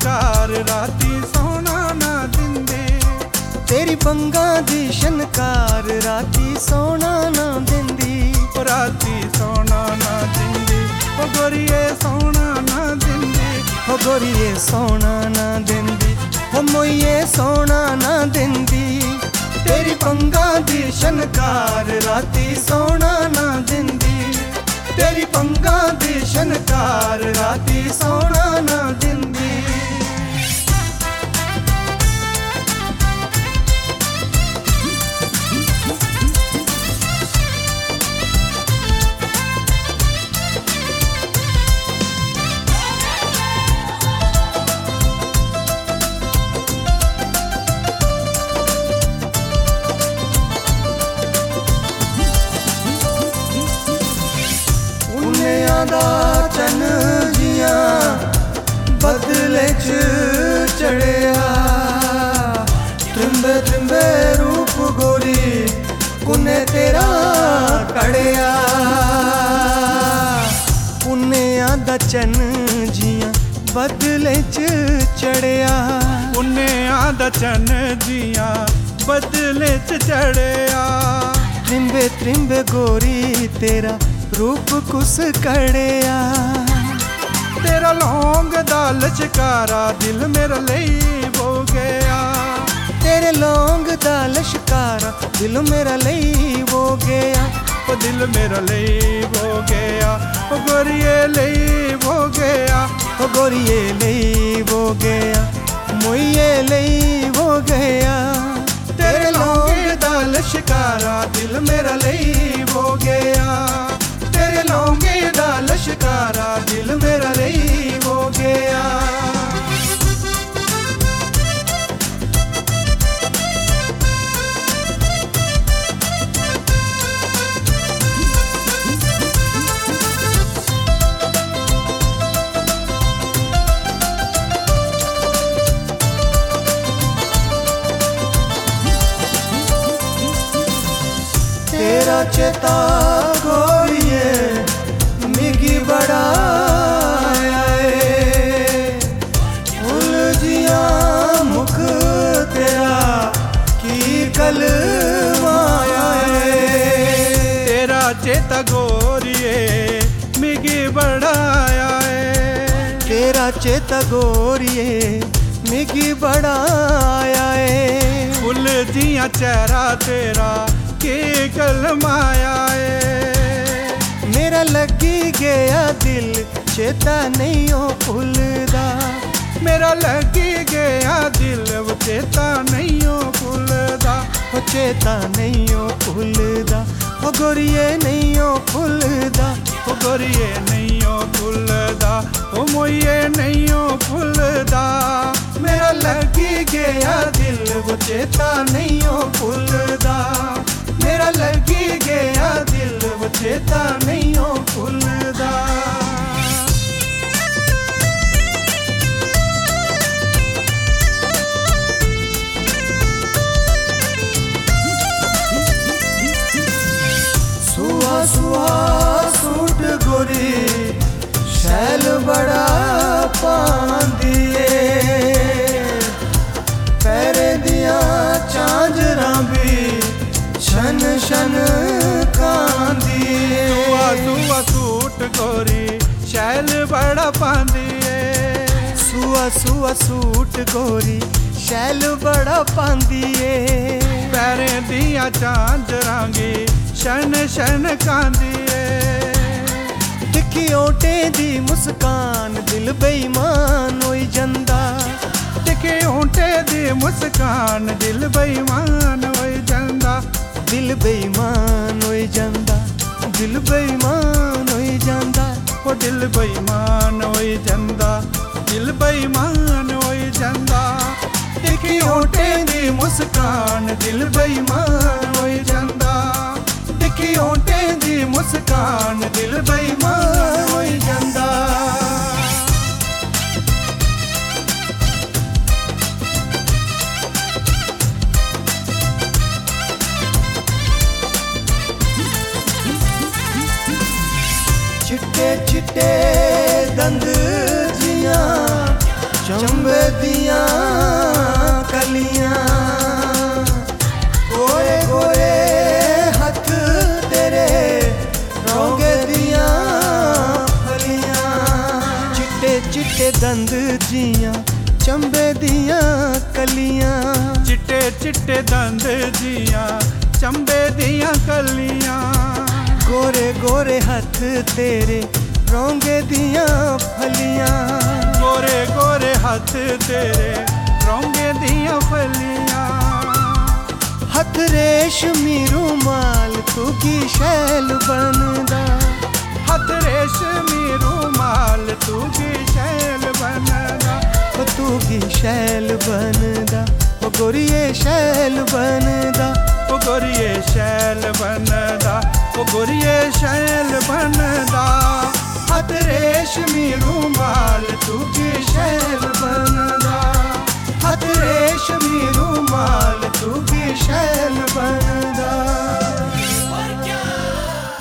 छनकार राती सोना ना दिंदी। तेरी पंगा दी छनकार राती सोना ना दिंदी। राती सोना ना दिंदी ओ गोरिए सोना ना दिंदी। हो गोरिए सोना ना दिंदी हो मोइये सोना ना दिंदी। तेरी पंगा दी छनकार राती सोना ना दिंदी। तेरी पंगा दी छनकार राती सोना ना दिंदी। दा चन जिया बदले च चढ़िया। त्रिंबे त्रिंबे रूप गोरी कुने तेरा कड़िया। पुन्नेया दा चन जिया बदले च चढ़िया। पुन्नेया दा चन जिया बदले च चढ़िया। त्रिंबे त्रिंबे गोरी तेरा रूप कुस कड़िया। तेरा लौंग दा लश्कारा दिल मेरा लई हो गया। तेरे लौंग दा लश्कारा दिल मेरा लई हो गया। ओ दिल मेरा लई हो गया ओ गोरिए लई हो गया। ओ गोरिए लई हो गया मोइये लई हो गया। तेरे लौंग दा लश्कारा दिल मेरा लई हो गया। तेरे लौंगे दा लश्कारा दिल मेरा लई हो गया। तेरा चेता गोरिए मिगी बड़ा उलझिया मुख तेरा की कल माया। तेरा चेता गोरिए मिगी बड़ाया है। तेरा चेता गोरिए मिगी बड़ा आया है। उलझिया चेहरा तेरा के कल माया है। मेरा लगी गया दिल चेता नहीं हो भूलदा। मेरा लगी गया दिल वो चेता नहीं हो भूलदा। वो चेता नहीं हो भूलदा वो गोरिए नहीं हो भूलदा। वो गोरिए नहीं हो भूलदा वो मोइये नहीं हो भूलदा। मेरा लगी गया दिल वो चेता नहीं हो भूलदा। मेरा लगी गया दिल वो चेता नहीं हो भूलदा। सुहा सुहा सूट गोरी शैल बड़ा पांदिए। पैरे दिया झांझरां भी शन शन कांदिए। सुआ सूट गोरी शैल बड़ा पांदिए। सुआ सुआ सूट गोरी शैल बड़ा पांदिए। पैरे दिया झांझरांगी शन शन कांदिए। दिखी ओटे दी मुस्कान दिल बेईमान होई जंदा। दिखी ओटे दी मुस्कान दिल बेईमान होई जंदा। दिल बेईमान होई जंदा। दिल बेईमान होई जंदा। ओ दिल बेईमान होई जंदा। दिल बेईमान होई जंदा। दिखी ओटे दी मुस्कान दिल बेईमान होई जंदा। दिखी ओटे दी मुस्कान दिल बेईमान होई जंदा। चिट्टे चिट्टे दंद जिया चंबे दियां कलियां, गोरे गोरे हथ तेरे रौंगे दियां फलियां, चिट्टे चिट्टे दंद जियां चंबे दियां कलियां, चिट्टे चिट्टे दंद जियां चंबे दियां कलियां, गोरे गोरे हथ तेरे रौंगे दियां फलियां, गोरे गोरे हथ तेरे रौंगे दियां फलियां, हथ रेशमी रूमाल तू की शैल बनदा, हथ रेशमी रूमाल तू की शैल बनदा, तू की शैल बनदा, ओ गोरिये शैल बनदा, ओ गोरिये शैल बनदा, ओ गोरिये शैल बनदा, हथ रेशमी रूमाल तू की शैल